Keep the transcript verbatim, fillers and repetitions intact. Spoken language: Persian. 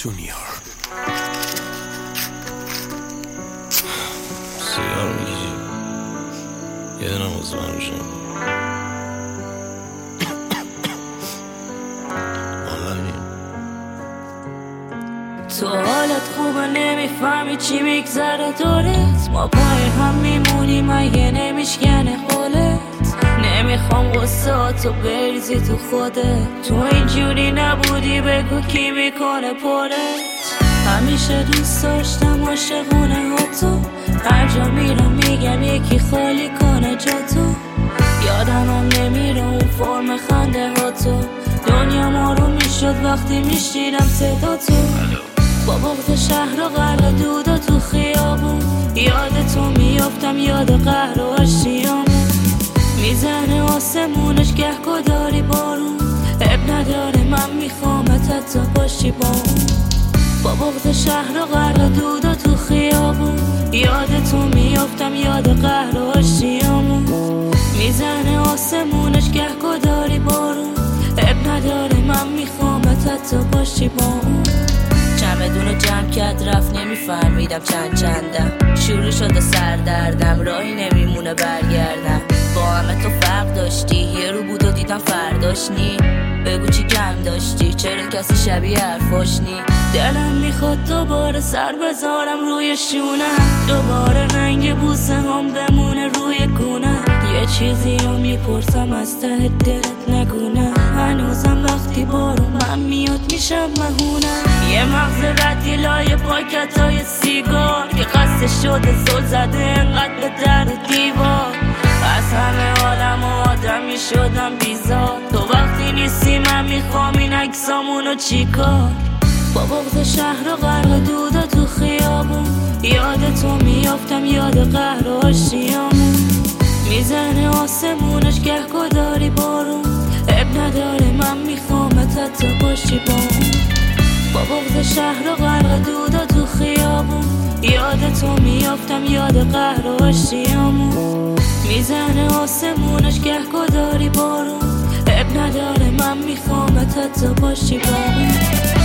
جونیور سیگار میگیری یه دنم از من روشن تو حالت خوبه نمیفهمی چی میگذره دورت، ما پای هم میمونیم اگه نمیشکنه حالت. نمیخوام غصهاتو بریزی تو خودت، تو اینجوری نبودی بگو کی میکنه پرت. همیشه دوست داشتم عاشقونه ها تو، هر جا میرم میگم یکی خالی کنه جا تو. یادم هم نمیره اون فرم خنده ها تو، دنیا ما رو میشد وقتی میشنیدم صدا تو. با بغض شهر و غرق دودا تو خیابون، یاد تو میافتم یاد قهر و آشیامون. میزنه آسمونش گه داری بارون، اب نداره من میخوامت حتی باشی با اون. با بغض شهر و غرق دودا تو خیابون، یاد تو میافتم یاد قهر و آشیامون. میزنه آسمونش گه داری بارون، اب نداره من میخوامت حتی باشی با اون. چمدونو جمع کرد رفت نمیفهمیدم چند چندم، شروع شده سردردم راهی نمیمونه برگردم. با همه تو فرق داشتی، یه رو بود و دیدم فرداش نی. بگو چی کم داشتی، چرا کسی شبیه حرفاش نی. دلم میخواد دوباره سر بذارم روی شونم، دوباره رنگ بوسه هم بمونه روی گونه. یه چیزی رو میپرسم از ته دلت نگونه، هنوزم وقتی بارون من میاد میشم مهونه. یه مغز ردی لای پاکت های سیگار، که قصد شده زل زده انقدر به در و دیوار. از همه عالم و آدمی شدم بیزار، تو وقتی نیستی من میخوام این عکسامونو چیکار. با بغض شهر و غرق دودا تو خیابون، یاد تو میافتم یاد قهر و آشیامون. میزنه آسمونش گه داری بارون، اب نداره من میخوامت حتی باشی با اون. با بغض شهر و غرق دودا تو خیابون، یاد تو میافتم یاد قهر و آشیامون. میزنه آسمونش گه داری بارون، اب نداره من میخوامت حتی باشی با اون.